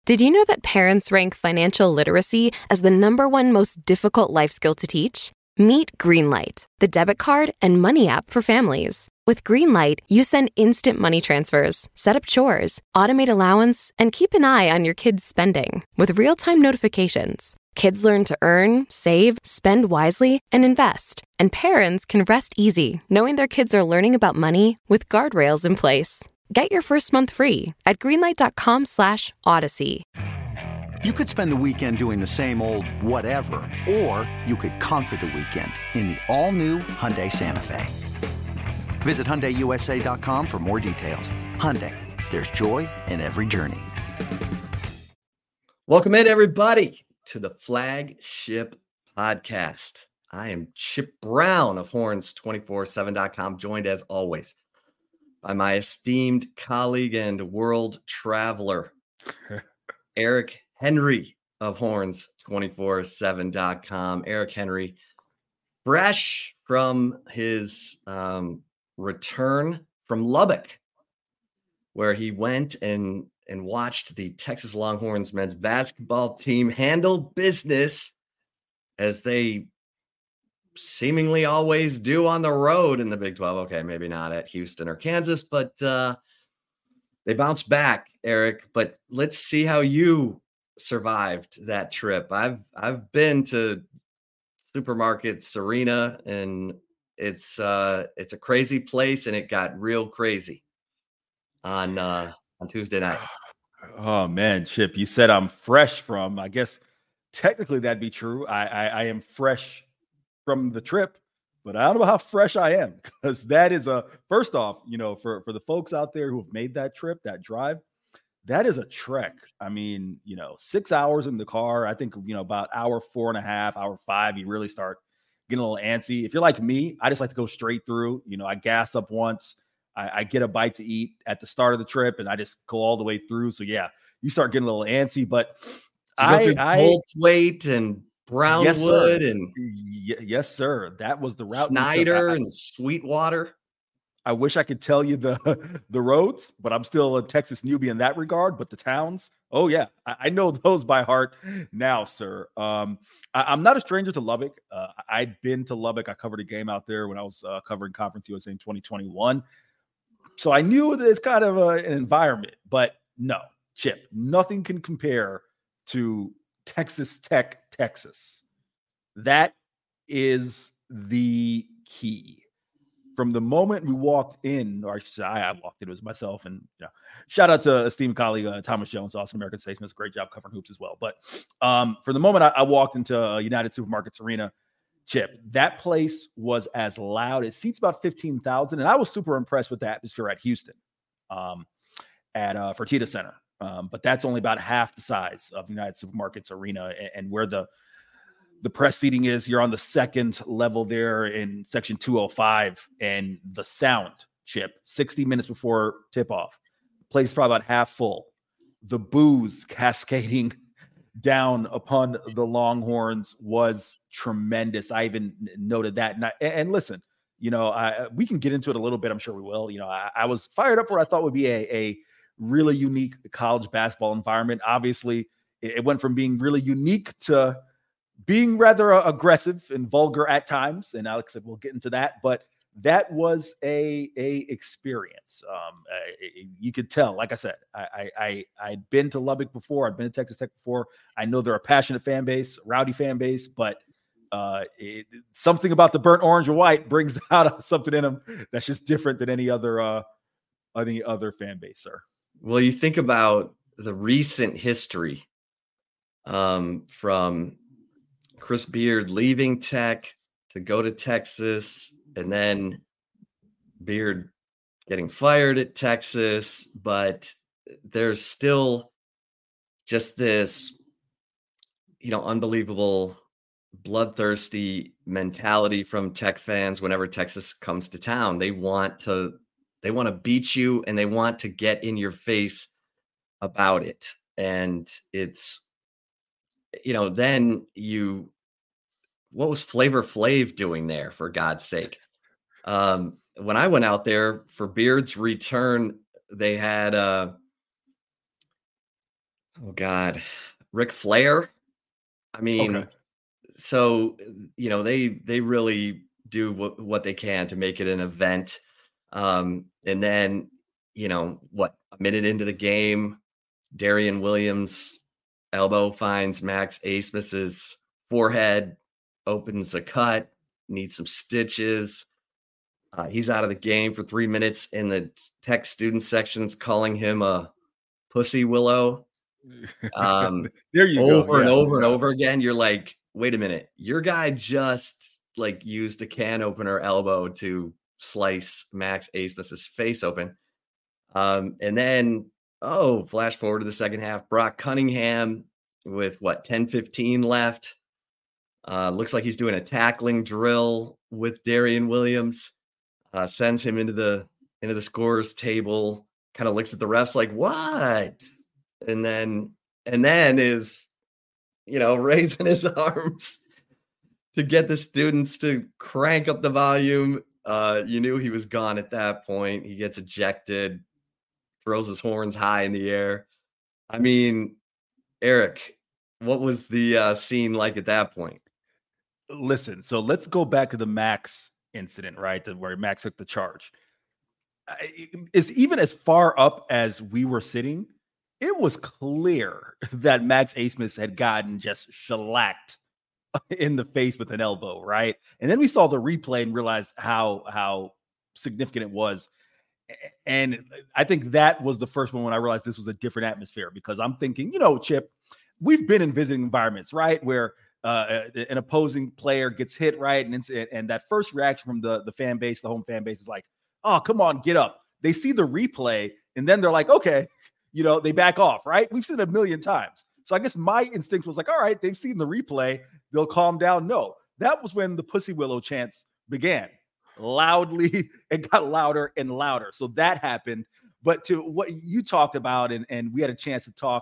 Did you know that parents rank financial literacy as the #1 most difficult life skill to teach? Meet Greenlight, the debit card and money app for families. With Greenlight, you send instant money transfers, set up chores, automate allowance, and keep an eye on your kids' spending with real-time notifications. Kids learn to earn, save, spend wisely, and invest. And parents can rest easy knowing their kids are learning about money with guardrails in place. Get your first month free at greenlight.com/Odyssey. You could spend the weekend doing the same old whatever, or you could conquer the weekend in the all-new Hyundai Santa Fe. Visit HyundaiUSA.com for more details. Hyundai, there's joy in every journey. Welcome in, everybody, to the Flagship Podcast. I am Chip Brown of Horns247.com, joined as always by my esteemed colleague and world traveler, Eric Henry of Horns247.com. Eric Henry, fresh from his return from Lubbock, where he went and watched the Texas Longhorns men's basketball team handle business as they seemingly always do on the road in the Big 12. Okay, maybe not at Houston or Kansas, but they bounced back, Eric. But let's see how you survived that trip. I've been to Supermarkets Arena, and it's a crazy place, and it got real crazy on Tuesday night. Oh man, Chip, you said I'm fresh from, I guess technically that'd be true. I am fresh from the trip, but I don't know how fresh I am, because that is first off, for the folks out there who have made that trip, that drive, that is a trek. I mean, 6 hours in the car. I think, about hour 4.5, hour 5, you really start getting a little antsy. If you're like me, I just like to go straight through. I gas up once, I get a bite to eat at the start of the trip, and I just go all the way through. So yeah, you start getting a little antsy, but Goldthwaite and Brownwood, yes, sir. and yes, sir. That was the route. Snyder and Sweetwater. I wish I could tell you the roads, but I'm still a Texas newbie in that regard. But the towns, oh yeah, I know those by heart now, sir. I'm not a stranger to Lubbock. I'd been to Lubbock. I covered a game out there when I was covering Conference USA in 2021. So I knew that it's kind of an environment, but no, Chip, nothing can compare to Texas Tech, Texas. That is the key. From the moment we walked in, or I should say I walked in, it was myself, and shout out to esteemed colleague Thomas Jones, Austin American Station, does a great job covering hoops as well. But for the moment I walked into United Supermarkets Arena, Chip, that place was as loud. It seats about 15,000, and I was super impressed with the atmosphere at Houston, at Fertitta Center. But that's only about half the size of United Supermarkets Arena, and where the press seating is, you're on the second level there in section 205, and the sound, Chip, 60 minutes before tip-off, the place is probably about half full. The booze cascading down upon the Longhorns was tremendous. I even noted that. And listen, we can get into it a little bit. I'm sure we will. I was fired up for what I thought would be a really unique college basketball environment. Obviously, it went from being really unique to being rather aggressive and vulgar at times. And Alex said, we'll get into that, but that was a experience. You could tell, like I said, I'd been to Lubbock before. I'd been to Texas Tech before. I know they're a passionate fan base, rowdy fan base, but something about the burnt orange or white brings out something in them that's just different than any other fan base, sir. Well, you think about the recent history from Chris Beard leaving Tech to go to Texas, and then Beard getting fired at Texas, but there's still just this, unbelievable bloodthirsty mentality from Tech fans. Whenever Texas comes to town, they want to beat you, and they want to get in your face about it. And it's, then what was Flavor Flav doing there, for God's sake? When I went out there for Beard's return, they had Oh God, Ric Flair. I mean, Okay. so they really do what they can to make it an event. And then what, a minute into the game, Darian Williams elbow finds Max Asmus's forehead, opens a cut, needs some stitches. He's out of the game for 3 minutes, in the tech student sections calling him a pussy willow. There you go. Over and Yeah, over and yeah. over again. You're like, wait a minute, your guy just like used a can opener elbow to slice Max Asmus's face open. And then, flash forward to the second half, Brock Cunningham with 10-15 left. Looks like he's doing a tackling drill with Darian Williams. Sends him into the scorers table, kind of looks at the refs like, what? And then is, raising his arms to get the students to crank up the volume. You knew he was gone at that point. He gets ejected, throws his horns high in the air. I mean, Eric, what was the scene like at that point? Listen, so let's go back to the Max incident, right? Where Max took the charge. It's even as far up as we were sitting, it was clear that Max Asmus had gotten just shellacked in the face with an elbow, right? And then we saw the replay and realized how significant it was. And I think that was the first one when I realized this was a different atmosphere, because I'm thinking, Chip, we've been in visiting environments, right, where an opposing player gets hit, right, and that first reaction from the fan base, the home fan base, is like, oh, come on, get up. They see the replay, and then they're like, okay, they back off, right? We've seen it a million times. So I guess my instinct was like, all right, they've seen the replay, they'll calm down. No, that was when the Pussy Willow chants began. Loudly, it got louder and louder. So that happened. But to what you talked about, and we had a chance to talk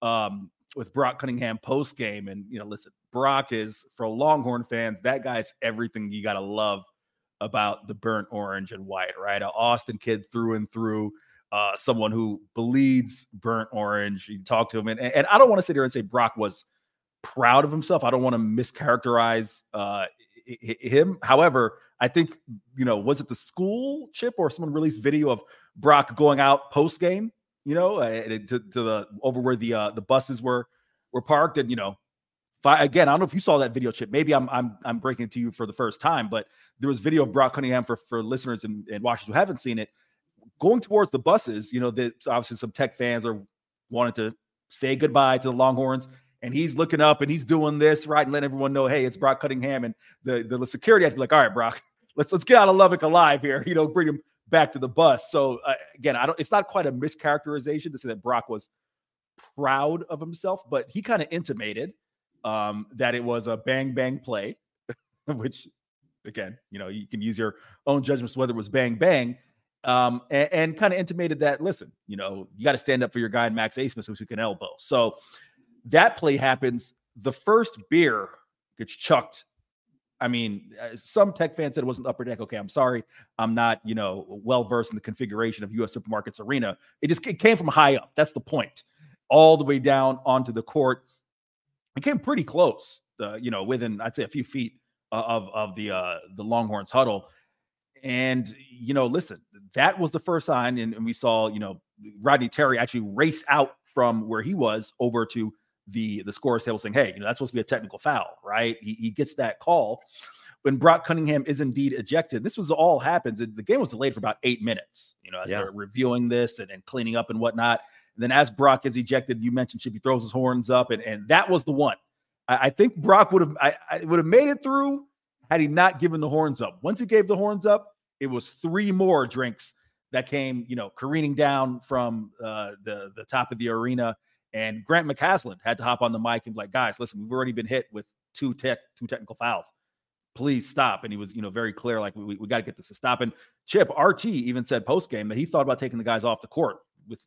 with Brock Cunningham post game. And listen, Brock is, for Longhorn fans, that guy's everything you gotta love about the burnt orange and white, right? An Austin kid through and through, someone who bleeds burnt orange. You talk to him, and I don't want to sit here and say Brock was proud of himself. I don't want to mischaracterize him. However, I think, was it the school, Chip, or someone released video of Brock going out post game, to the over where the buses were parked, and again, I don't know if you saw that video, Chip. Maybe I'm breaking it to you for the first time, but there was video of Brock Cunningham for listeners and watchers who haven't seen it, going towards the buses. That obviously some Tech fans are wanting to say goodbye to the Longhorns. And he's looking up and he's doing this, right, and letting everyone know, hey, it's Brock Cunningham. And the security has to be like, all right, Brock, let's get out of Lubbock alive here. Bring him back to the bus. So again, it's not quite a mischaracterization to say that Brock was proud of himself, but he kind of intimated that it was a bang bang play, which again, you can use your own judgments whether it was bang bang, and kind of intimated that, listen, you got to stand up for your guy, Max Asmus, who can elbow. So that play happens. The first beer gets chucked. I mean, some Tech fans said it wasn't Upper Deck. Okay, I'm sorry. I'm not, well-versed in the configuration of U.S. Supermarkets Arena. It came from high up. That's the point. All the way down onto the court. It came pretty close, within, I'd say, a few feet of the Longhorns huddle. And, listen, that was the first sign. And we saw, Rodney Terry actually race out from where he was over to the scorer's table saying, hey, that's supposed to be a technical foul, right? He gets that call when Brock Cunningham is indeed ejected. This was all happens. The game was delayed for about 8 minutes, as they're reviewing this and cleaning up and whatnot. And then as Brock is ejected, you mentioned Chip, he throws his horns up, and that was the one. I think Brock would have made it through had he not given the horns up. Once he gave the horns up, it was 3 more drinks that came, careening down from the top of the arena. And Grant McCasland had to hop on the mic and be like, guys, listen, we've already been hit with two technical fouls. Please stop. And he was, very clear, like, we got to get this to stop. And Chip, RT even said post-game that he thought about taking the guys off the court with,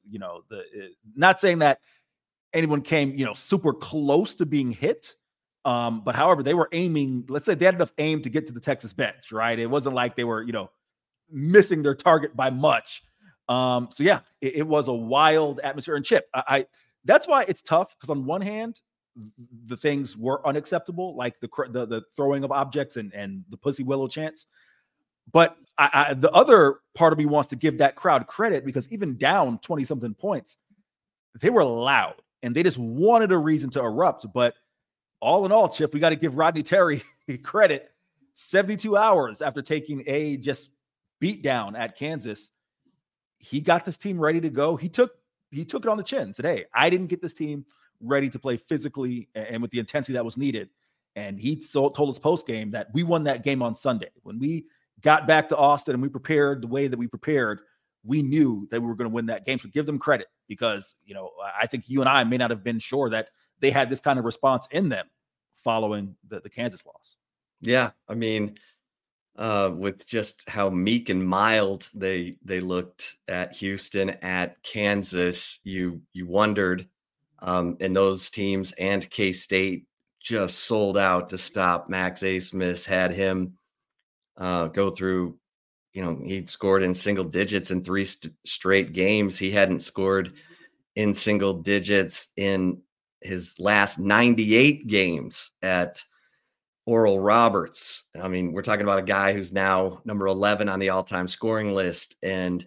not saying that anyone came, super close to being hit. But however, they were aiming, let's say they had enough aim to get to the Texas bench, right? It wasn't like they were, missing their target by much. So yeah, it was a wild atmosphere. And Chip, that's why it's tough, because on one hand, the things were unacceptable, like the throwing of objects and the Pussy Willow chants. But the other part of me wants to give that crowd credit, because even down 20 something points, they were loud and they just wanted a reason to erupt. But all in all, Chip, we got to give Rodney Terry credit. 72 hours after taking a just beat down at Kansas, he got this team ready to go. He took it on the chin today. I didn't get this team ready to play physically and with the intensity that was needed. And he told us post game that we won that game on Sunday. When we got back to Austin and we prepared the way that we prepared, we knew that we were going to win that game. So give them credit, because, I think you and I may not have been sure that they had this kind of response in them following the Kansas loss. Yeah. I mean, with just how meek and mild they looked at Houston, at Kansas, you wondered, and those teams and K-State just sold out to stop Max Abmas, had him go through, he scored in single digits in 3 straight games. He hadn't scored in single digits in his last 98 games at Oral Roberts. I mean, we're talking about a guy who's now number 11 on the all-time scoring list. And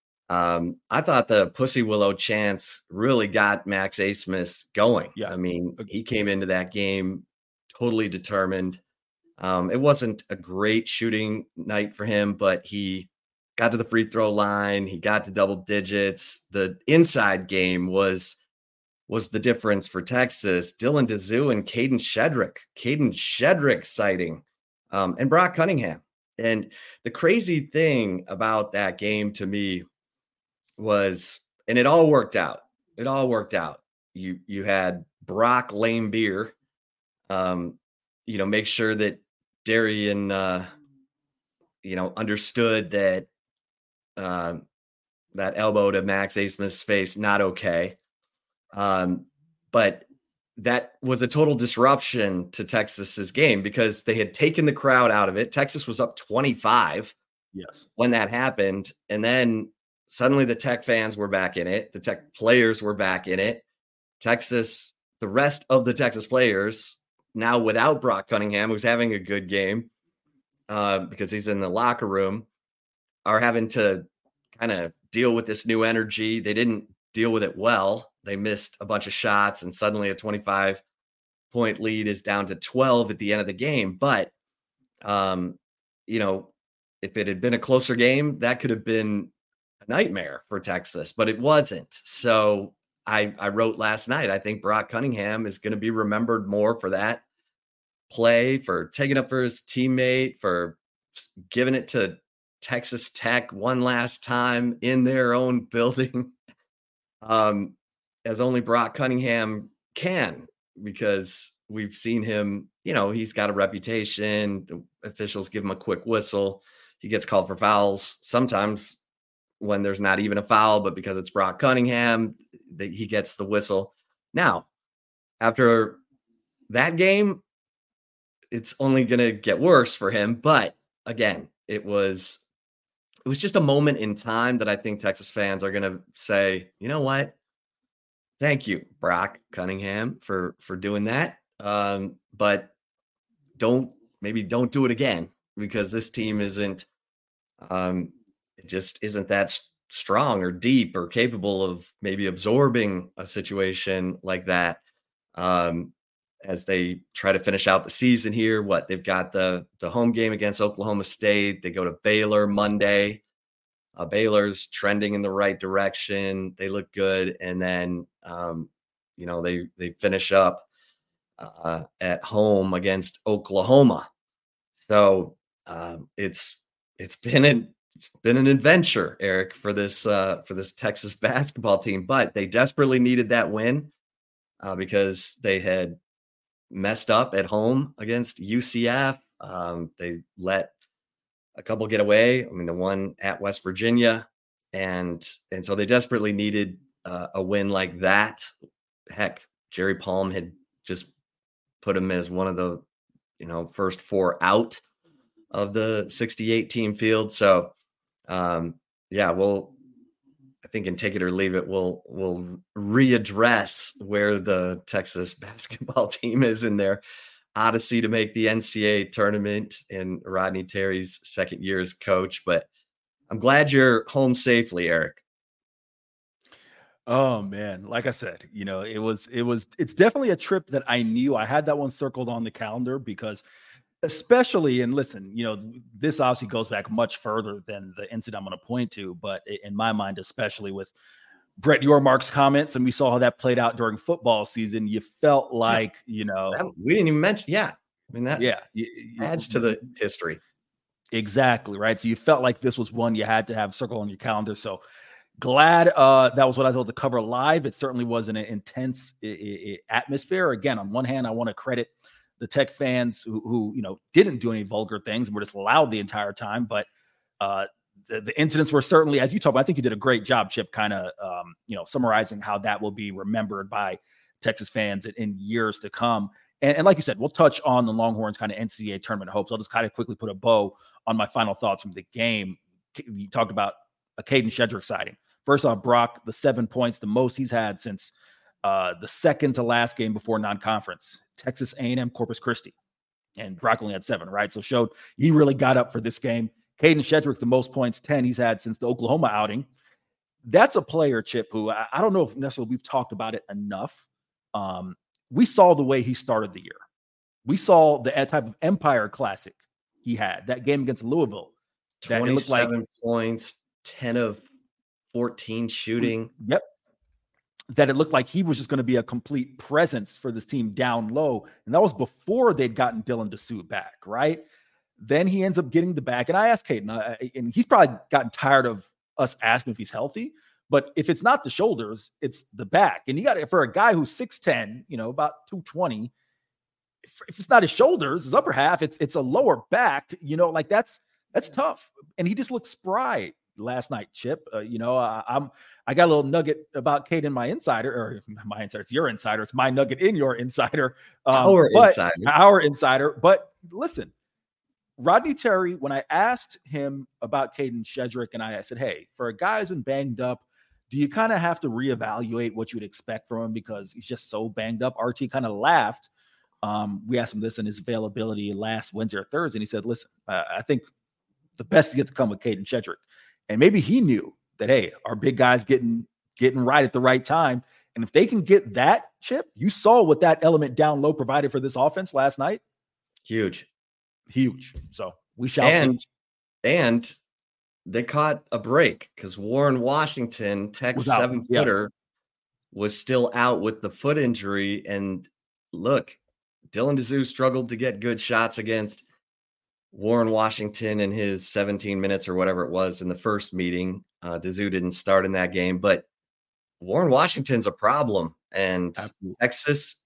I thought the Pussy Willow chants really got Max Abmas going. Yeah. I mean, he came into that game totally determined. It wasn't a great shooting night for him, but he got to the free throw line. He got to double digits. The inside game was the difference for Texas. Dylan Disu and Caden Shedrick sighting, and Brock Cunningham. And the crazy thing about that game to me was, and it all worked out. You had Brock lame beer, make sure that Darian, understood that that elbow to Max Abmas' face, not okay. But that was a total disruption to Texas's game, because they had taken the crowd out of it. Texas was up 25 when that happened. And then suddenly the Tech fans were back in it. The Tech players were back in it. Texas, the rest of the Texas players, now without Brock Cunningham, who's having a good game because he's in the locker room, are having to kind of deal with this new energy. They didn't deal with it well. They missed a bunch of shots, and suddenly a 25-point lead is down to 12 at the end of the game. But, if it had been a closer game, that could have been a nightmare for Texas, but it wasn't. So I wrote last night, I think Brock Cunningham is going to be remembered more for that play, for taking up for his teammate, for giving it to Texas Tech one last time in their own building, as only Brock Cunningham can, because we've seen him, he's got a reputation. The officials give him a quick whistle. He gets called for fouls sometimes when there's not even a foul, but because it's Brock Cunningham, he gets the whistle. Now, after that game, it's only going to get worse for him. But again, it was just a moment in time that I think Texas fans are going to say, you know what? Thank you, Brock Cunningham, for doing that. But don't do it again, because this team isn't, it just isn't that strong or deep or capable of maybe absorbing a situation like that. As they try to finish out the season here, they've got the home game against Oklahoma State. They go to Baylor Monday. Baylor's trending in the right direction. They look good. And then, they finish up at home against Oklahoma. So it's been an adventure, Eric, for this Texas basketball team, but they desperately needed that win because they had messed up at home against UCF. They let a couple get away. I mean, the one at West Virginia, and so they desperately needed a win like that. Heck, Jerry Palm had just put him as one of the first 4 out of the 68 team field. So we'll I think in Take It or Leave It, we'll readdress where the Texas basketball team is in their odyssey to make the NCAA tournament in Rodney Terry's second year as coach. But I'm glad you're home safely, Eric. Oh man, like I said, it's definitely a trip that I knew. I had that one circled on the calendar because especially, and listen, this obviously goes back much further than the incident I'm going to point to, but in my mind, especially with Brett Yormark's comments, and we saw how that played out during football season, you felt like, we didn't even mention, I mean, that adds to the history. Exactly, right? So you felt like this was one you had to have circled on your calendar. So glad that was what I was able to cover live. It certainly was an intense atmosphere. Again, on one hand, I want to credit the Tech fans who didn't do any vulgar things and were just loud the entire time. But the incidents were certainly, as you talked about, I think you did a great job, Chip, kind of summarizing how that will be remembered by Texas fans in years to come. And like you said, we'll touch on the Longhorns kind of NCAA tournament hopes. I'll just kind of quickly put a bow on my final thoughts from the game. You talked about a Caden Shedrick sighting. First off, Brock, the 7 points, the most he's had since the second to last game before non-conference, Texas A&M Corpus Christi. And Brock only had 7, right? So showed he really got up for this game. Caden Shedrick, the most points, 10 he's had since the Oklahoma outing. That's a player, Chip, who I don't know if necessarily we've talked about it enough. We saw the way he started the year. We saw the type of Empire Classic he had, that game against Louisville. 27 points, 10 of 14 shooting. Yep. That it looked like he was just going to be a complete presence for this team down low. And that was before they'd gotten Dylan Disu back, right? Then he ends up getting the back. And I asked Caden, and he's probably gotten tired of us asking if he's healthy. But if it's not the shoulders, it's the back. And you got it for a guy who's 6'10", about 220. If it's not his shoulders, his upper half, it's a lower back, that's tough. And he just looked spry last night, Chip. I got a little nugget about Caden in my insider, or my insider. It's your insider. It's my nugget in your insider. Our insider. But listen, Rodney Terry, when I asked him about Caden Shedrick, and I said, hey, for a guy who's been banged up, do you kind of have to reevaluate what you would expect from him because he's just so banged up? RT kind of laughed. We asked him this in his availability last Wednesday or Thursday, and he said, listen, I think the best is yet to come with Caden Shedrick. And maybe he knew that, hey, our big guy's getting right at the right time. And if they can get that, Chip, you saw what that element down low provided for this offense last night. Huge. So we shall see. And they caught a break because Warren Washington, Tech's 7-footer, was still out with the foot injury. And look, Dylan Disu struggled to get good shots against Warren Washington in his 17 minutes or whatever it was in the first meeting. Disu didn't start in that game, but Warren Washington's a problem. And absolutely. Texas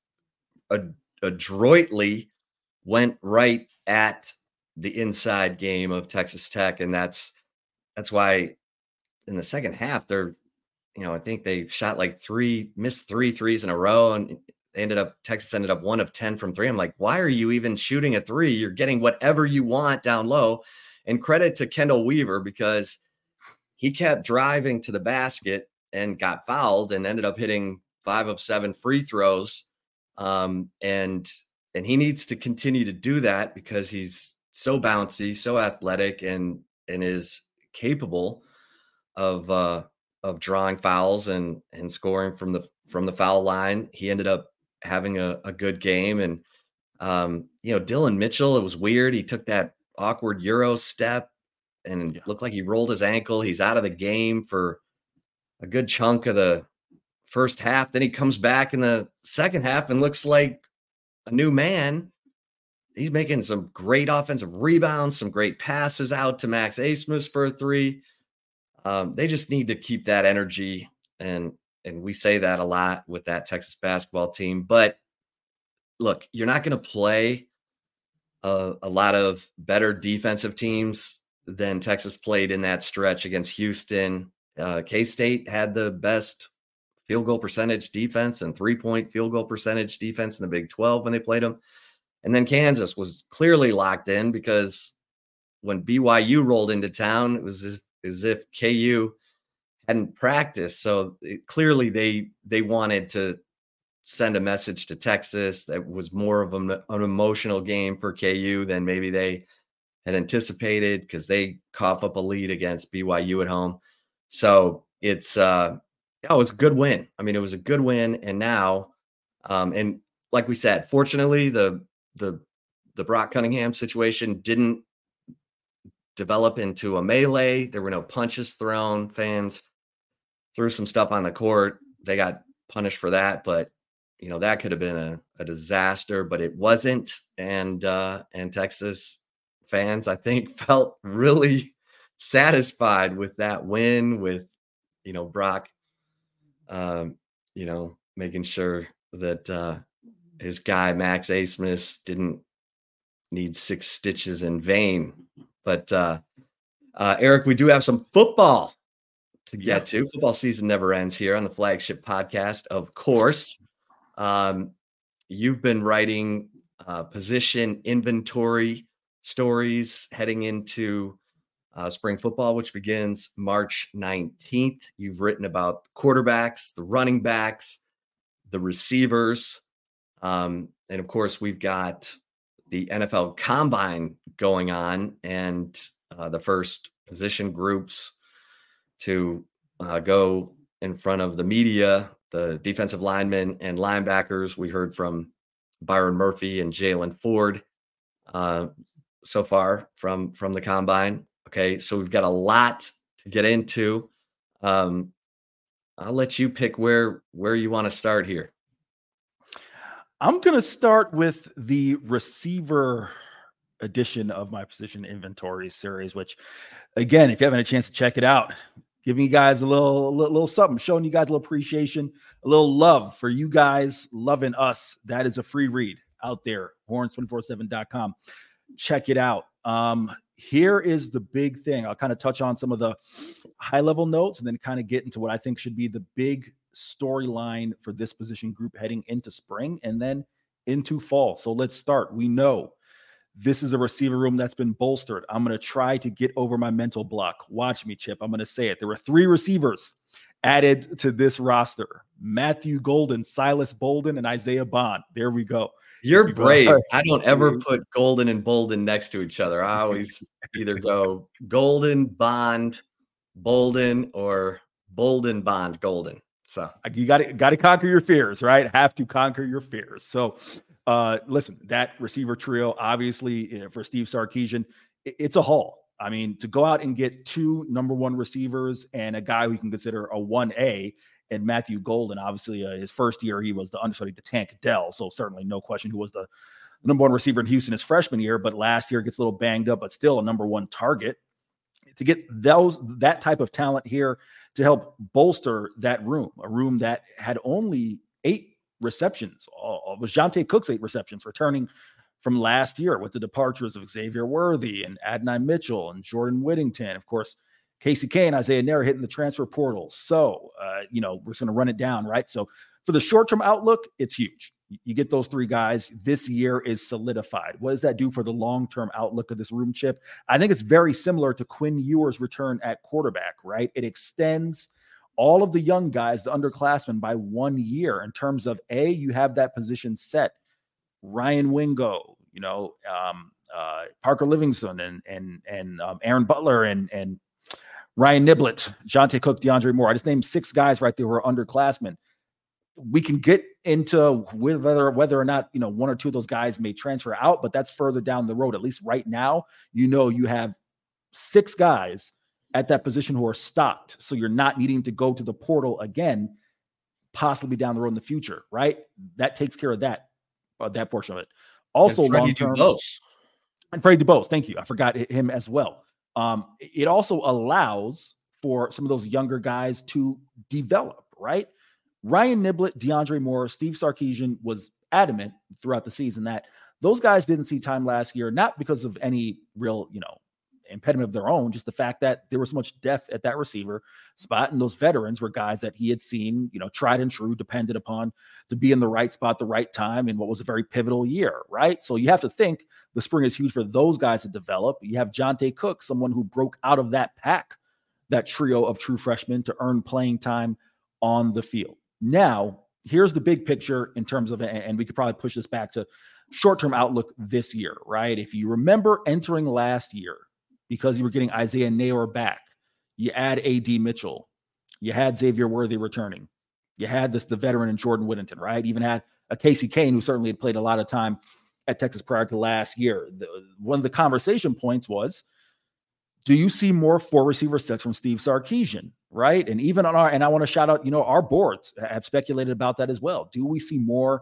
adroitly went right at the inside game of Texas Tech. And that's why in the second half, I think they shot missed 3 threes in a row, and Texas ended up 1 of 10 from 3. I'm like, why are you even shooting a 3? You're getting whatever you want down low. And credit to Kendall Weaver because he kept driving to the basket and got fouled and ended up hitting 5 of 7 free throws. And he needs to continue to do that because he's so bouncy, so athletic, and is capable of drawing fouls and scoring from the foul line. He ended up having a good game. And, Dylan Mitchell, it was weird. He took that awkward Euro step and looked like he rolled his ankle. He's out of the game for a good chunk of the first half. Then he comes back in the second half and looks like a new man. He's making some great offensive rebounds, some great passes out to Max Asmus for a 3. They just need to keep that energy. And we say that a lot with that Texas basketball team. But look, you're not going to play a lot of better defensive teams than Texas played in that stretch against Houston. K-State had the best field goal percentage defense and 3-point field goal percentage defense in the Big 12 when they played them. And then Kansas was clearly locked in because when BYU rolled into town, it was as if KU hadn't practiced. So clearly they wanted to send a message to Texas that was more of an emotional game for KU than maybe they had anticipated, because they cough up a lead against BYU at home. So it was a good win. I mean, it was a good win. And now, and like we said, fortunately, the Brock Cunningham situation didn't develop into a melee. There were no punches thrown. Fans threw some stuff on the court. They got punished for that, but that could have been a disaster, but it wasn't. And Texas fans, I think, felt really satisfied with that win, with, Brock, making sure that his guy, Max Abmas, didn't need 6 stitches in vain. But Eric, we do have some football to get to. Football season never ends here on the Flagship Podcast, of course. You've been writing position inventory stories heading into spring football, which begins March 19th. You've written about the quarterbacks, the running backs, the receivers. And of course, we've got the NFL Combine going on, and the first position groups to go in front of the media, the defensive linemen and linebackers. We heard from Byron Murphy and Jalen Ford so far from the Combine. Okay, so we've got a lot to get into. I'll let you pick where you want to start here. I'm going to start with the receiver edition of my position inventory series, which, again, if you haven't had a chance to check it out, giving you guys a little something, showing you guys a little appreciation, a little love for you guys loving us. That is a free read out there, horns247.com. Check it out. Here is the big thing. I'll kind of touch on some of the high-level notes and then kind of get into what I think should be the big storyline for this position group heading into spring and then into fall. So let's start. We know this is a receiver room that's been bolstered. I'm going to try to get over my mental block. Watch me, Chip. I'm going to say it. There were 3 receivers added to this roster: Matthew Golden, Silas Bolden, and Isaiah Bond. There we go. You're brave. I don't ever put Golden and Bolden next to each other. I always either go Golden, Bond, Bolden, or Bolden, Bond, Golden. So you got to conquer your fears, right? Have to conquer your fears. So listen, that receiver trio, obviously, for Steve Sarkisian, it's a haul. I mean, to go out and get 2 number 1 receivers and a guy who you can consider a 1A, and Matthew Golden, obviously, his first year, he was the understudy to Tank Dell. So certainly no question who was the number 1 receiver in Houston his freshman year, but last year gets a little banged up, but still a number 1 target. To get that type of talent here to help bolster that room, a room that had only 8 receptions. It was Jonte Cook's 8 receptions, returning from last year with the departures of Xavier Worthy and Adonai Mitchell and Jordan Whittington. Of course, Casey Kane, Isaiah Neyor hitting the transfer portal. So, we're just going to run it down, right? So for the short-term outlook, it's huge. You get those 3 guys. This year is solidified. What does that do for the long-term outlook of this room, Chip? I think it's very similar to Quinn Ewer's return at quarterback, right? It extends all of the young guys, the underclassmen, by 1 year in terms of, you have that position set. Ryan Wingo, Parker Livingston and Aaron Butler and Ryan Niblett, Jonte Cook, DeAndre Moore. I just named 6 guys right there who are underclassmen. We can get into whether or not, 1 or 2 of those guys may transfer out, but that's further down the road. At least right now, you have 6 guys at that position who are stocked. So you're not needing to go to the portal again, possibly down the road in the future, right? That takes care of that portion of it. Also, long-term. And Freddie DuBose. Thank you. I forgot him as well. It also allows for some of those younger guys to develop, right? Ryan Niblett, DeAndre Moore, Steve Sarkisian was adamant throughout the season that those guys didn't see time last year, not because of any real, impediment of their own, just the fact that there was so much depth at that receiver spot. And those veterans were guys that he had seen, tried and true, depended upon to be in the right spot, the right time, in what was a very pivotal year, right? So you have to think the spring is huge for those guys to develop. You have Jonte Cook, someone who broke out of that pack that trio of true freshmen to earn playing time on the field. Now, here's the big picture in terms of, and we could probably push this back to short-term outlook this year, right? If you remember entering last year, because you were getting Isaiah Neyor back, you add A.D. Mitchell, you had Xavier Worthy returning, you had the veteran in Jordan Whittington, right? Even had a Casey Kane, who certainly had played a lot of time at Texas prior to last year. One of the conversation points was, do you see more 4 receiver sets from Steve Sarkisian, right? And even on and I want to shout out, our boards have speculated about that as well. Do we see more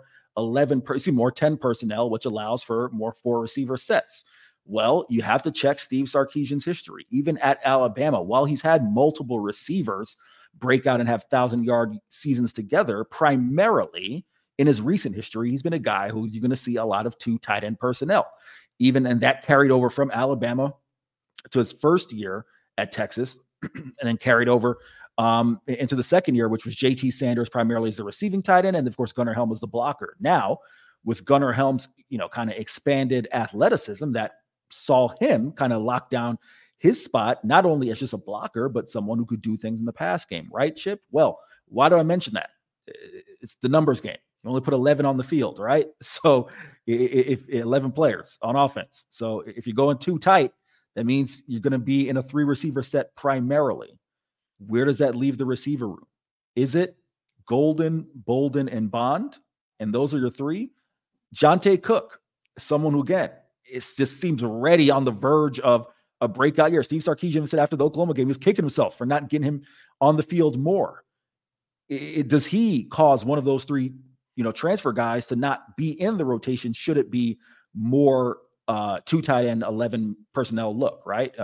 10 personnel, which allows for more 4 receiver sets? Well, you have to check Steve Sarkisian's history. Even at Alabama, while he's had multiple receivers break out and have 1,000-yard seasons together, primarily in his recent history, he's been a guy who you're going to see a lot of 2 tight end personnel. And that carried over from Alabama to his first year at Texas, and then carried over into the second year, which was J.T. Sanders primarily as the receiving tight end, and of course Gunnar Helm was the blocker. Now, with Gunnar Helm's kind of expanded athleticism, that saw him kind of lock down his spot, not only as just a blocker, but someone who could do things in the pass game, right, Chip? Well, why do I mention that? It's the numbers game. You only put 11 on the field, right? So if 11 players on offense. So if you're going too tight, that means you're going to be in a 3 receiver set primarily. Where does that leave the receiver room? Is it Golden, Bolden, and Bond? And those are your 3? Jonte Cook, someone who, again, it just seems ready on the verge of a breakout year. Steve Sarkisian said after the Oklahoma game, he was kicking himself for not getting him on the field more. Does he cause one of those 3, transfer guys to not be in the rotation? Should it be more 2 tight end, 11 personnel look, right?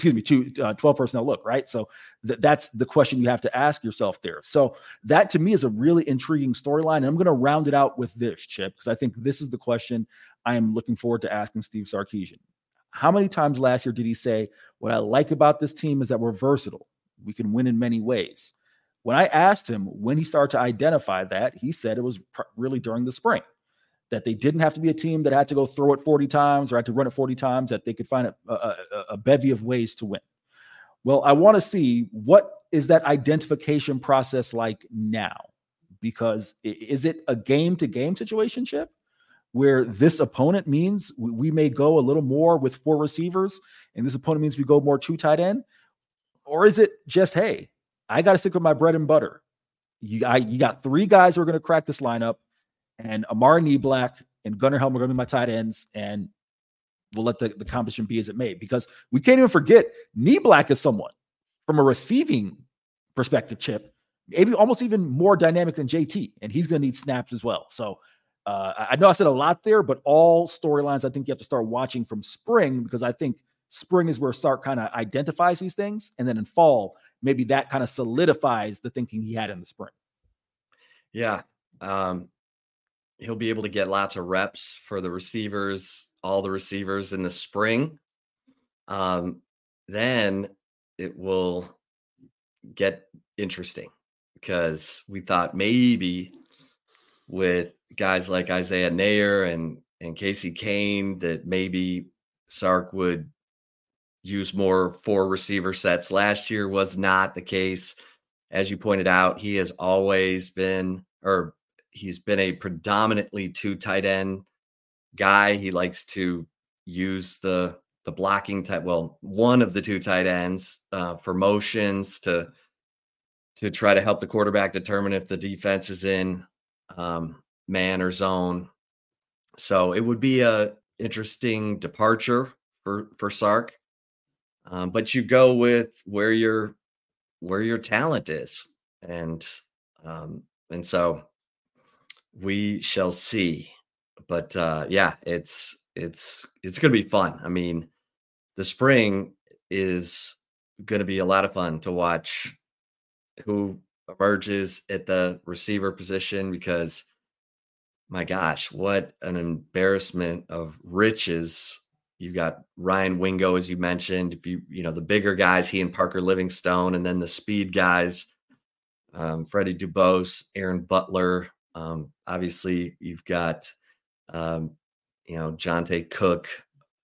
12 personnel look, right? So that's the question you have to ask yourself there. So that to me is a really intriguing storyline. And I'm going to round it out with this, Chip, because I think this is the question I am looking forward to asking Steve Sarkisian. How many times last year did he say, what I like about this team is that we're versatile. We can win in many ways. When I asked him when he started to identify that, he said it was really during the spring, that they didn't have to be a team that had to go throw it 40 times or had to run it 40 times, that they could find a bevy of ways to win. Well, I want to see, what is that identification process like now? Because is it a game-to-game situation, Chip, where this opponent means we may go a little more with 4 receivers and this opponent means we go more 2 tight end? Or is it just, hey, I got to stick with my bread and butter. You got 3 guys who are going to crack this lineup, and Amari Niblack and Gunnar Helm are going to be my tight ends, and we'll let the competition be as it may. Because we can't even forget, Niblack is someone from a receiving perspective, Chip, maybe almost even more dynamic than JT, and he's going to need snaps as well. So I know I said a lot there, but all storylines I think you have to start watching from spring, because I think spring is where Sark kind of identifies these things, and then in fall, maybe that kind of solidifies the thinking he had in the spring. Yeah. He'll be able to get lots of reps for the receivers, all the receivers in the spring. Then it will get interesting, because we thought maybe with guys like Isaiah Neyor and Casey Kane that maybe Sark would use more 4 receiver sets. Last year was not the case. As you pointed out, he has always been, or he's been a predominantly 2 tight end guy. He likes to use the blocking type. Well, one of the 2 tight ends for motions to try to help the quarterback determine if the defense is in man or zone. So it would be a interesting departure for Sark. But you go with where your talent is. And so we shall see. But yeah, it's going to be fun. I mean, the spring is going to be a lot of fun to watch who emerges at the receiver position, because my gosh, what an embarrassment of riches. You got Ryan Wingo, as you mentioned, the bigger guys, he and Parker Livingstone, and then the speed guys, Freddie Dubose, Aaron Butler. Obviously you've got, Jonte Cook,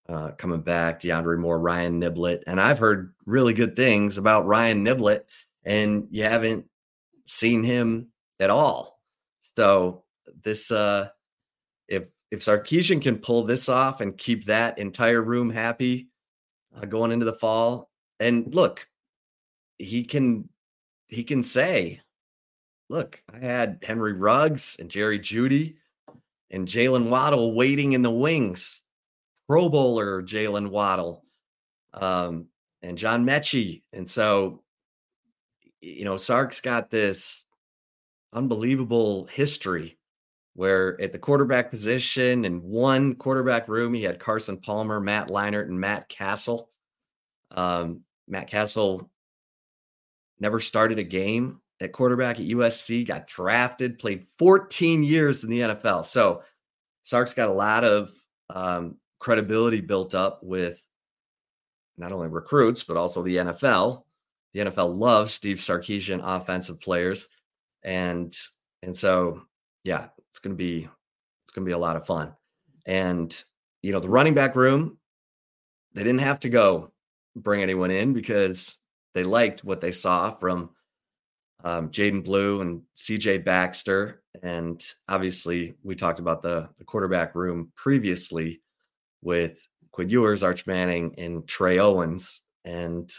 coming back, DeAndre Moore, Ryan Niblett. And I've heard really good things about Ryan Niblett, and you haven't seen him at all. So this, if Sarkisian can pull this off and keep that entire room happy going into the fall, and look, he can say, look, I had Henry Ruggs and Jerry Jeudy and Jalen Waddle waiting in the wings, Pro Bowler Jalen Waddle, and John Mechie. And so, Sark's got this unbelievable history where at the quarterback position in one quarterback room, he had Carson Palmer, Matt Leinart, and Matt Castle. Matt Castle never started a game at quarterback at USC, got drafted, played 14 years in the NFL. So Sark's got a lot of credibility built up with not only recruits, but also the NFL. The NFL loves Steve Sarkisian offensive players. And so, yeah, it's going to be a lot of fun. And, the running back room, they didn't have to go bring anyone in because they liked what they saw from Jaden Blue and CJ Baxter. And obviously we talked about the quarterback room previously with Quinn Ewers, Arch Manning, and Trey Owens. And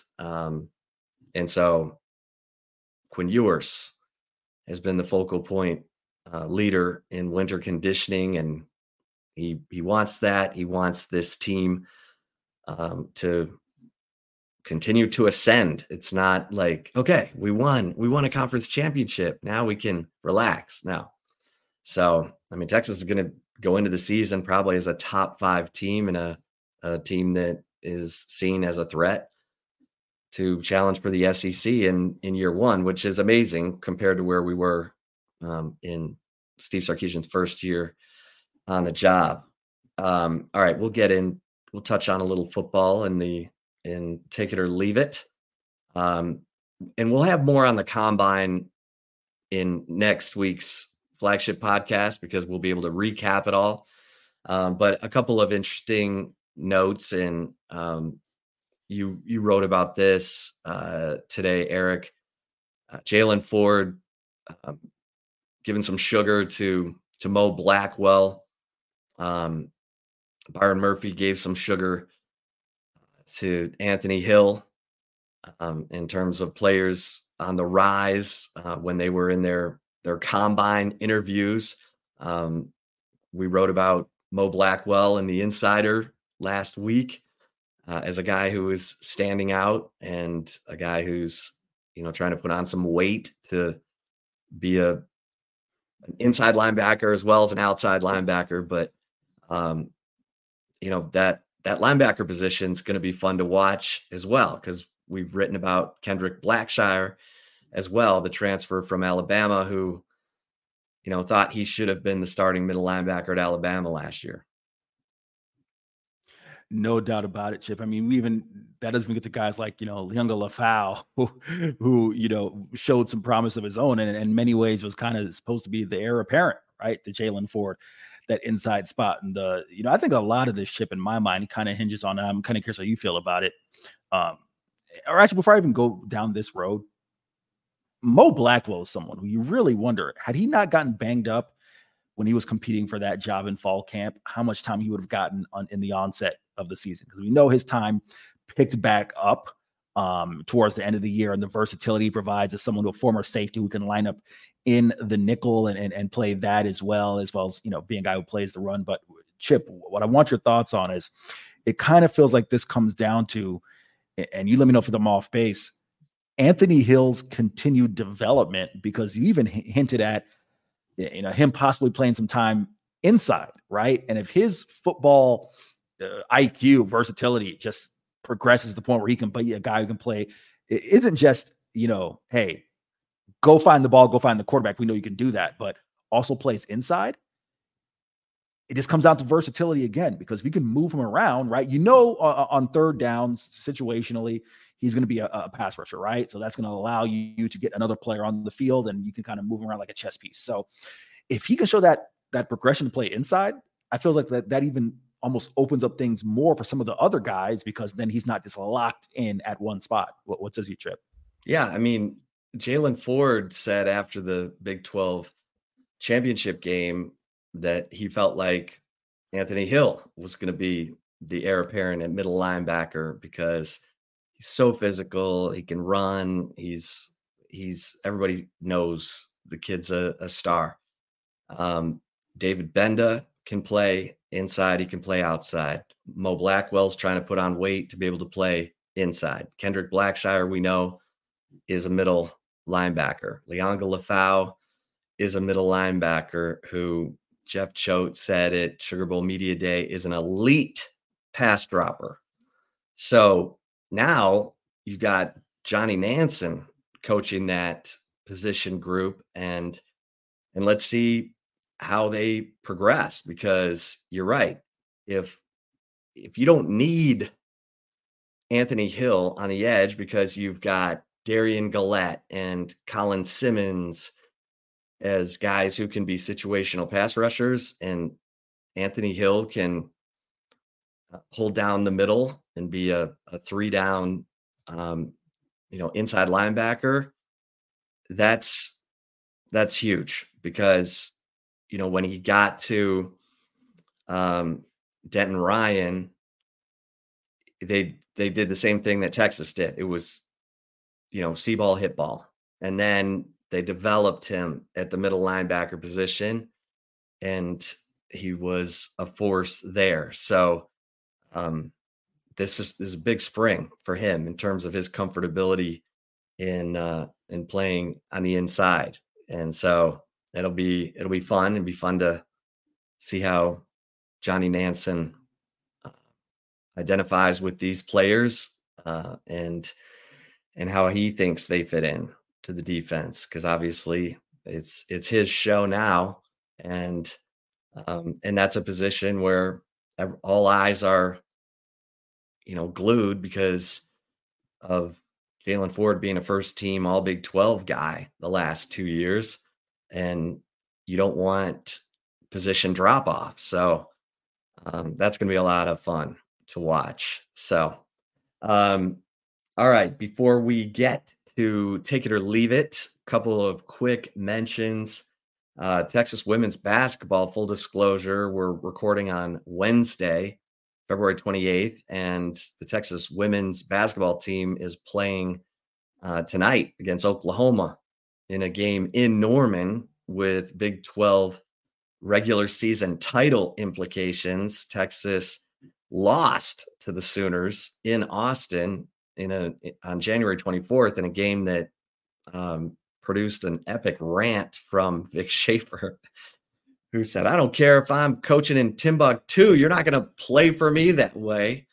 so Quinn Ewers has been the focal point leader in winter conditioning. And he wants that. He wants this team to continue to ascend. It's not like, okay, we won a conference championship. Now we can relax now. So, Texas is going to go into the season probably as a top 5 team and a team that is seen as a threat to challenge for the SEC in year one, which is amazing compared to where we were in Steve Sarkisian's first year on the job. All right, we'll touch on a little football in take it or leave it. And we'll have more on the combine in next week's flagship podcast because we'll be able to recap it all. But a couple of interesting notes, and you wrote about this today, Eric. Jaylan Ford giving some sugar to Mo Blackwell. Byron Murphy gave some sugar to Anthony Hill in terms of players on the rise when they were in their combine interviews. We wrote about Mo Blackwell in the Insider last week as a guy who is standing out and a guy who's, trying to put on some weight to be an inside linebacker as well as an outside linebacker. But, that linebacker position is going to be fun to watch as well, because we've written about Kendrick Blackshire as well, the transfer from Alabama, who, thought he should have been the starting middle linebacker at Alabama last year. No doubt about it, Chip. That doesn't even get to guys like, Liunga Lafau, who, showed some promise of his own and in many ways was kind of supposed to be the heir apparent, right, to Jaylan Ford, that inside spot. And I think a lot of this, Chip, in my mind, kind of hinges on, I'm kind of curious how you feel about it. Or actually, before I even go down this road, Mo Blackwell is someone who you really wonder, had he not gotten banged up when he was competing for that job in fall camp, how much time he would have gotten in the onset of the season. Because we know his time picked back up towards the end of the year, and the versatility he provides as someone, to a former safety who can line up in the nickel and play that as well as, being a guy who plays the run. But Chip, what I want your thoughts on is, it kind of feels like this comes down to, and you let me know if I'm off base, Anthony Hill's continued development, because you even hinted at, him possibly playing some time inside, right? And if his football IQ, versatility just progresses to the point where he can be a guy who can play, it isn't just, hey, go find the ball, go find the quarterback. We know you can do that, but also plays inside. It just comes down to versatility again, because we can move him around, right? On third downs, situationally, he's going to be a pass rusher, right? So that's going to allow you to get another player on the field, and you can kind of move him around like a chess piece. So if he can show that progression to play inside, I feel like that even almost opens up things more for some of the other guys, because then he's not just locked in at one spot. What says you, Chip? Yeah, I mean, Jaylen Ford said after the Big 12 championship game that he felt like Anthony Hill was going to be the heir apparent at middle linebacker because he's so physical. He can run. He's everybody knows the kid's a star. David Benda can play inside. He can play outside. Mo Blackwell's trying to put on weight to be able to play inside. Kendrick Blackshire, we know, is a middle linebacker. Lianga Lafau is a middle linebacker who Jeff Choate said at Sugar Bowl Media Day is an elite pass dropper. So now you got Johnny Nansen coaching that position group, and let's see how they progress, because you're right. If you don't need Anthony Hill on the edge because you've got Darian Gillette and Colin Simmons as guys who can be situational pass rushers, and Anthony Hill can hold down the middle and be a 3-down, inside linebacker, that's huge, because, when he got to Denton Ryan, they did the same thing that Texas did. It was, see ball, hit ball. And then they developed him at the middle linebacker position, and he was a force there. So this is a big spring for him in terms of his comfortability in playing on the inside. And so it'll be fun. It'll be fun to see how Johnny Nansen identifies with these players and how he thinks they fit in to the defense, because obviously it's his show now, and that's a position where all eyes are glued because of Jaylen Ford being a first team all Big 12 guy the last 2 years, and you don't want position drop off. So that's going to be a lot of fun to watch. So, all right, before we get to take it or leave it, a couple of quick mentions. Texas women's basketball, full disclosure, we're recording on Wednesday, February 28th, and the Texas women's basketball team is playing tonight against Oklahoma in a game in Norman with Big 12 regular season title implications. Texas lost to the Sooners in Austin on January 24th in a game that produced an epic rant from Vic Schaefer, who said, "I don't care if I'm coaching in Timbuktu, you're not going to play for me that way."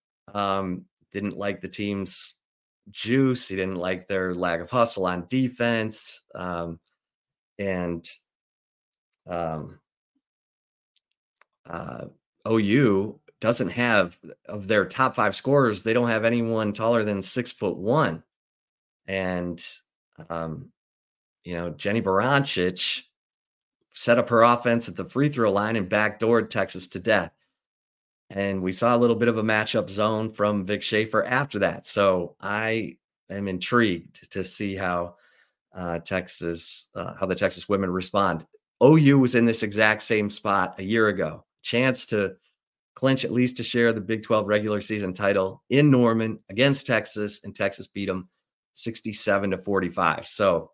Didn't like the team's juice. He didn't like their lack of hustle on defense. OU doesn't have, of their top 5 scorers, they don't have anyone taller than 6'1". And, Jenny Baranchich set up her offense at the free throw line and backdoored Texas to death. And we saw a little bit of a matchup zone from Vic Schaefer after that. So I am intrigued to see how the Texas women respond. OU was in this exact same spot a year ago. Chance to clinch at least to share the Big 12 regular season title in Norman against Texas, and Texas beat them 67-45. So,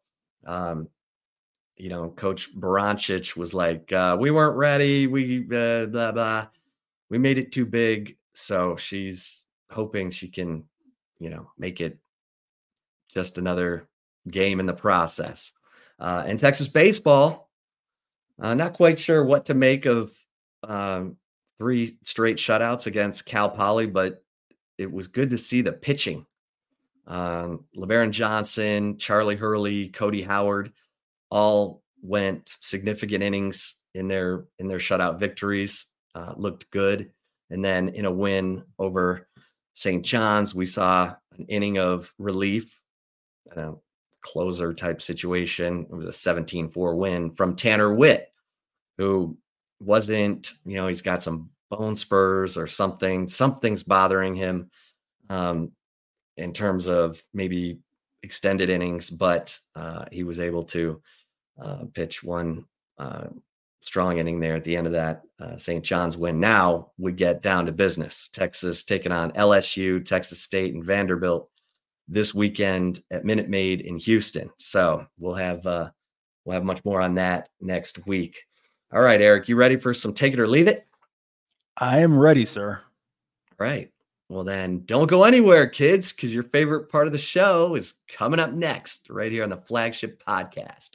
Coach Baranchich was like, we weren't ready. We blah, blah. We made it too big. So she's hoping she can, make it just another game in the process. And Texas baseball, not quite sure what to make of 3 straight shutouts against Cal Poly, but it was good to see the pitching. LeBaron Johnson, Charlie Hurley, Cody Howard all went significant innings in their shutout victories. Looked good. And then in a win over St. John's, we saw an inning of relief, closer type situation. It was a 17-4 win from Tanner Witt, who wasn't, he's got some bone spurs or something. Something's bothering him in terms of maybe extended innings, but he was able to pitch one strong inning there at the end of that St. John's win. Now we get down to business. Texas taking on LSU, Texas State, and Vanderbilt this weekend at Minute Maid in Houston. So we'll have much more on that next week. All right, Eric, you ready for some take it or leave it? I am ready, sir. All right. Well, then don't go anywhere, kids, because your favorite part of the show is coming up next right here on the Flagship Podcast.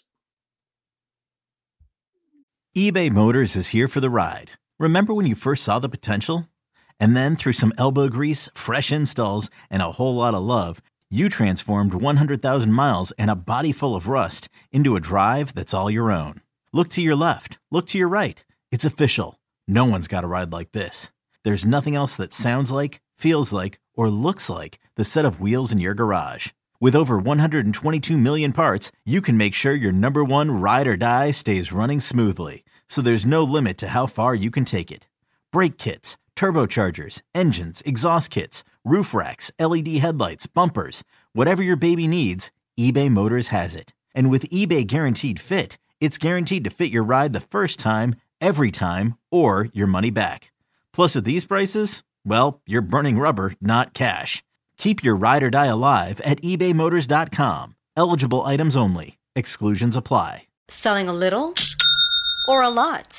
eBay Motors is here for the ride. Remember when you first saw the potential? And then through some elbow grease, fresh installs, and a whole lot of love, you transformed 100,000 miles and a body full of rust into a drive that's all your own. Look to your left. Look to your right. It's official. No one's got a ride like this. There's nothing else that sounds like, feels like, or looks like the set of wheels in your garage. With over 122 million parts, you can make sure your number one ride or die stays running smoothly. So there's no limit to how far you can take it. Brake kits, turbochargers, engines, exhaust kits, roof racks, LED headlights, bumpers, whatever your baby needs, eBay Motors has it. And with eBay Guaranteed Fit, it's guaranteed to fit your ride the first time, every time, or your money back. Plus, at these prices, well, you're burning rubber, not cash. Keep your ride or die alive at ebaymotors.com. Eligible items only. Exclusions apply. Selling a little or a lot?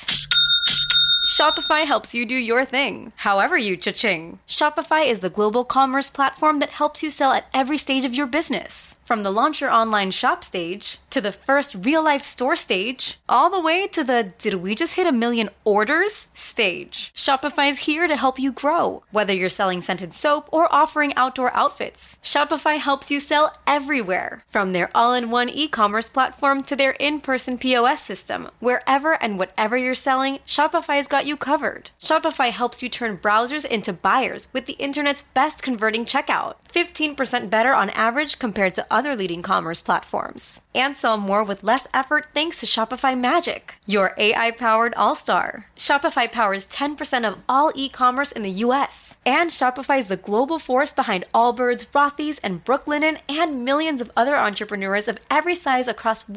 Shopify helps you do your thing, however you cha-ching. Shopify is the global commerce platform that helps you sell at every stage of your business. From the launch your online shop stage, to the first real-life store stage, all the way to the did we just hit 1 million orders stage. Shopify's here to help you grow. Whether you're selling scented soap or offering outdoor outfits, Shopify helps you sell everywhere. From their all-in-one e-commerce platform to their in-person POS system, wherever and whatever you're selling, Shopify's got you covered. Shopify helps you turn browsers into buyers with the internet's best converting checkout. 15% better on average compared to other leading commerce platforms. And sell more with less effort thanks to Shopify Magic, your AI-powered all-star. Shopify powers 10% of all e-commerce in the US. And Shopify is the global force behind Allbirds, Rothy's, and Brooklinen, and millions of other entrepreneurs of every size across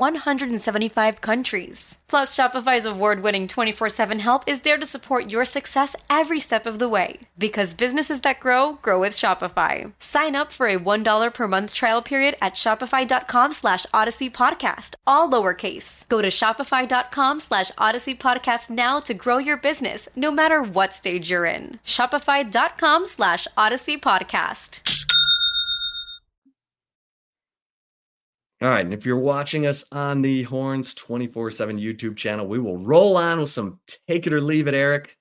175 countries. Plus, Shopify's award-winning 24/7 help is there to support your success every step of the way. Because businesses that grow with Shopify. Sign up for a $1 per month trial period at shopify.com/Odyssey Podcast, all lowercase. Go to shopify.com/Odyssey Podcast now to grow your business, no matter what stage you're in. Shopify.com/Odyssey Podcast. All right. And if you're watching us on the Horns 24/7 YouTube channel, we will roll on with some take it or leave it, Eric.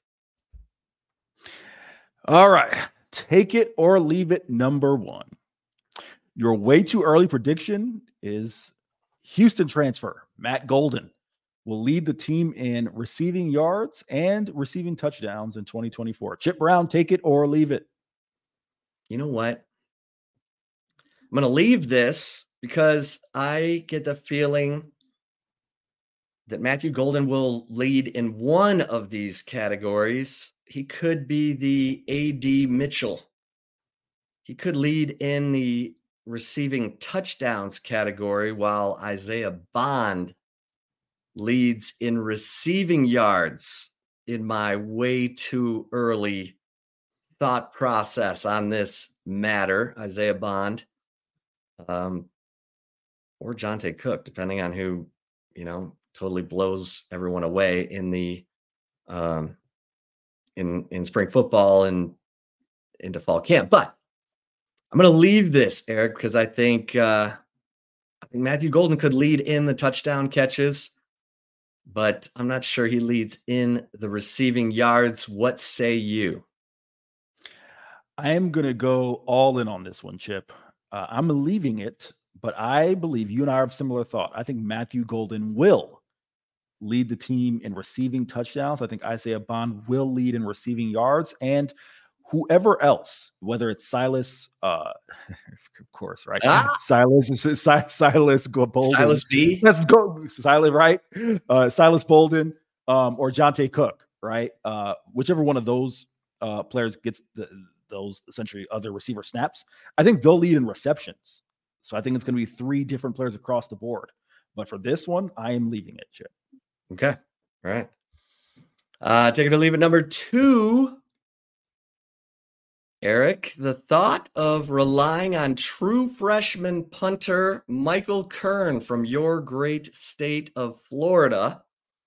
All right. Take it or leave it, number one. Your way too early prediction is Houston transfer. Matt Golden will lead the team in receiving yards and receiving touchdowns in 2024. Chip Brown, take it or leave it. You know what? I'm going to leave this because I get the feeling that Matthew Golden will lead in one of these categories. He could be the A.D. Mitchell. He could lead in the receiving touchdowns category, while Isaiah Bond leads in receiving yards in my way too early thought process on this matter. Isaiah Bond or Jonte Cook, depending on who, totally blows everyone away in the in spring football and into fall camp. But I'm going to leave this, Eric, because I think Matthew Golden could lead in the touchdown catches, but I'm not sure he leads in the receiving yards. What say you? I am going to go all in on this one, Chip. I'm leaving it, but I believe you and I have similar thought. I think Matthew Golden will lead the team in receiving touchdowns. I think Isaiah Bond will lead in receiving yards, and whoever else, whether it's Silas, of course, right? Silas Bolden. Silas B. Let's go, Silas, right? Silas Bolden or Jonte Cook. right? Whichever one of those players gets those essentially other receiver snaps, I think they'll lead in receptions. So I think it's going to be 3 different players across the board. But for this one, I am leaving it, Chip. Okay. All right. Take it or leave it. Number 2. Eric, the thought of relying on true freshman punter Michael Kern from your great state of Florida.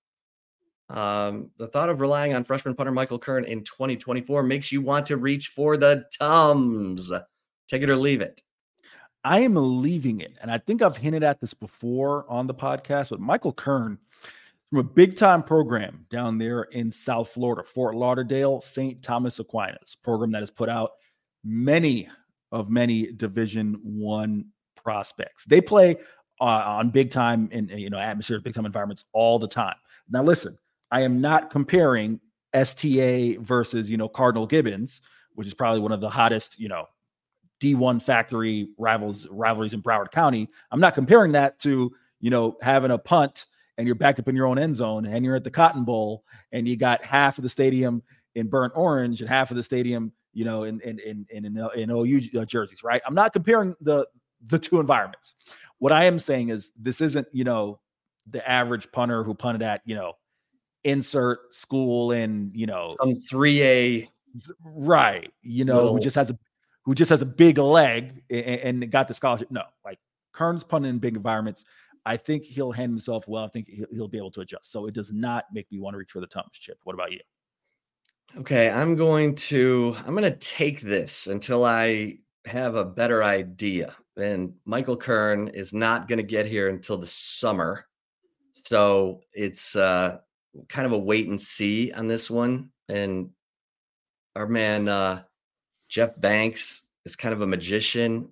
The thought of relying on freshman punter Michael Kern in 2024 makes you want to reach for the Tums. Take it or leave it. I am leaving it. And I think I've hinted at this before on the podcast, but Michael Kern from a big-time program down there in South Florida, Fort Lauderdale, St. Thomas Aquinas, program that has put out many Division I prospects. They play on big-time atmospheres, big-time environments all the time. Now, listen, I am not comparing STA versus, Cardinal Gibbons, which is probably one of the hottest, D1 factory rivalries in Broward County. I'm not comparing that to, having a punt and you're backed up in your own end zone and you're at the Cotton Bowl and you got half of the stadium in burnt orange and half of the stadium, in OU jerseys, right? I'm not comparing the 2 environments. What I am saying is this isn't, the average punter who punted at, insert school in, some 3A. Right. Who just has a big leg and got the scholarship. No, like Kern's punting in big environments. I think he'll handle himself well. I think he'll be able to adjust. So it does not make me want to reach for the Tums, Chip. What about you? Okay, I'm going to take this until I have a better idea. And Michael Kern is not going to get here until the summer. So it's kind of a wait and see on this one. And our man, Jeff Banks is kind of a magician.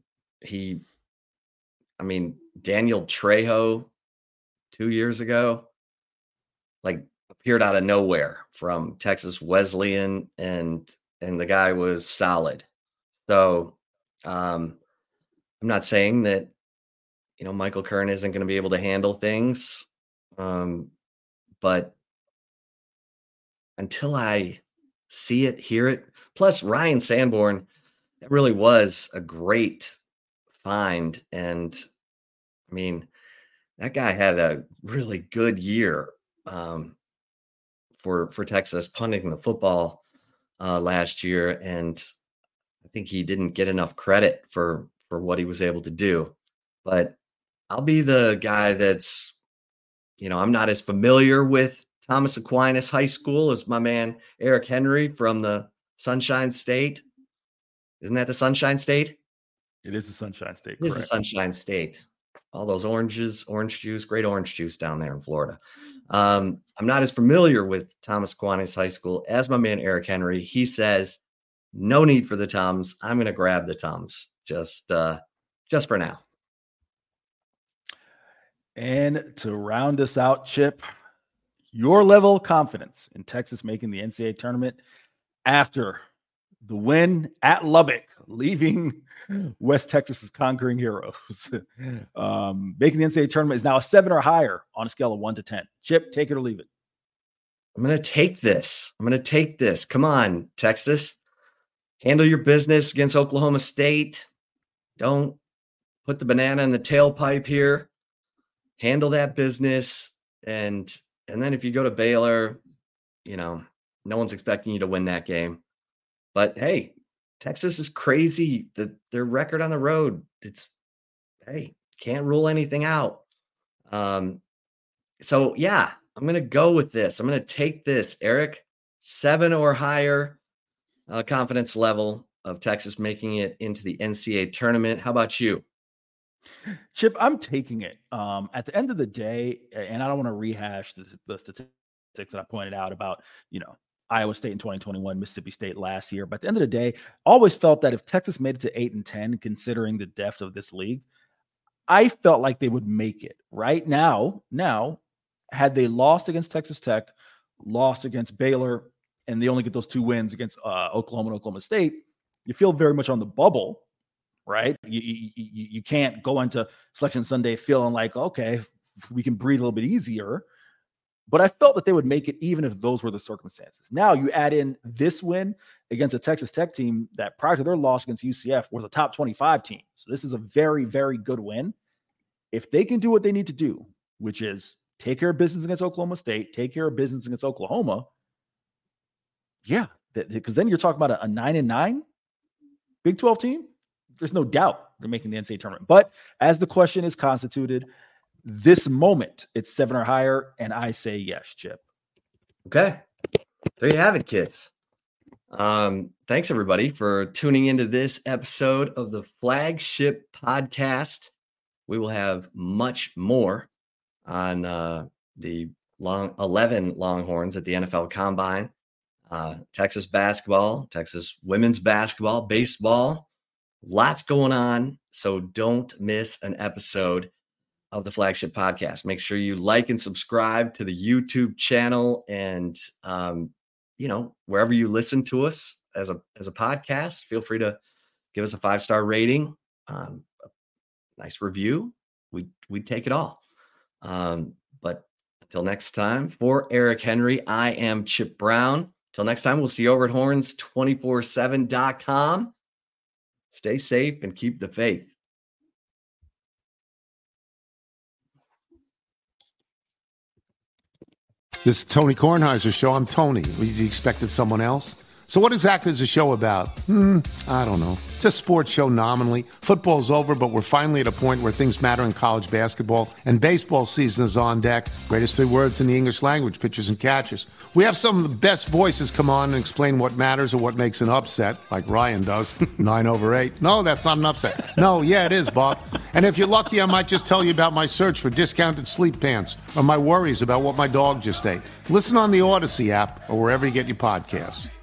Daniel Trejo 2 years ago, appeared out of nowhere from Texas Wesleyan, and the guy was solid. So I'm not saying that, Michael Kern isn't going to be able to handle things. But until I see it, hear it, plus Ryan Sanborn, that really was a great find. And that guy had a really good year for Texas punting the football last year. And I think he didn't get enough credit for what he was able to do. But I'll be the guy that's, I'm not as familiar with Thomas Aquinas High School as my man Eric Henry from the Sunshine State. Isn't that the Sunshine State? It is the Sunshine State. It is the Sunshine State. All those oranges, orange juice, great orange juice down there in Florida. I'm not as familiar with Thomas Aquinas High School as my man Eric Henry. He says, no need for the Tums. I'm going to grab the Tums just for now. And to round us out, Chip, your level of confidence in Texas making the NCAA tournament after the win at Lubbock, leaving West Texas's conquering heroes. Making the NCAA tournament is now a 7 or higher on a scale of 1 to 10. Chip, take it or leave it. I'm going to take this. Come on, Texas. Handle your business against Oklahoma State. Don't put the banana in the tailpipe here. Handle that business. And then if you go to Baylor, no one's expecting you to win that game. But hey, Texas is crazy. Their record on the road, can't rule anything out. So yeah, I'm going to go with this. I'm going to take this, Eric. 7 or higher confidence level of Texas making it into the NCAA tournament. How about you? Chip, I'm taking it. At the end of the day, and I don't want to rehash the statistics that I pointed out about, Iowa State in 2021, Mississippi State last year. But at the end of the day, always felt that if Texas made it to 8 and 10, considering the depth of this league, I felt like they would make it. Right now, had they lost against Texas Tech, lost against Baylor, and they only get those 2 wins against Oklahoma and Oklahoma State, you feel very much on the bubble, right? You can't go into Selection Sunday feeling like, okay, we can breathe a little bit easier. But I felt that they would make it even if those were the circumstances. Now you add in this win against a Texas Tech team that prior to their loss against UCF was a top 25 team. So this is a very, very good win. If they can do what they need to do, which is take care of business against Oklahoma State, take care of business against Oklahoma, yeah, because then you're talking about a 9-9 Big 12 team. There's no doubt they're making the NCAA tournament. But as the question is constituted, this moment, it's 7 or higher, and I say yes, Chip. Okay. There you have it, kids. Thanks, everybody, for tuning into this episode of the Flagship Podcast. We will have much more on the 11 Longhorns at the NFL Combine, Texas basketball, Texas women's basketball, baseball, lots going on. So don't miss an episode of the Flagship Podcast. Make sure you like and subscribe to the YouTube channel, and wherever you listen to us as a podcast, feel free to give us a 5-star rating, a nice review. We take it all. But until next time, for Eric Henry, I am Chip Brown. Till next time, we'll see you over at horns247.com. Stay safe and keep the faith. This is Tony Kornheiser's show. I'm Tony. You expected someone else? So what exactly is the show about? I don't know. It's a sports show nominally. Football's over, but we're finally at a point where things matter in college basketball, and baseball season is on deck. Greatest 3 words in the English language, pitchers and catchers. We have some of the best voices come on and explain what matters or what makes an upset, like Ryan does, 9/8. No, that's not an upset. No, yeah, it is, Bob. And if you're lucky, I might just tell you about my search for discounted sleep pants or my worries about what my dog just ate. Listen on the Odyssey app or wherever you get your podcasts.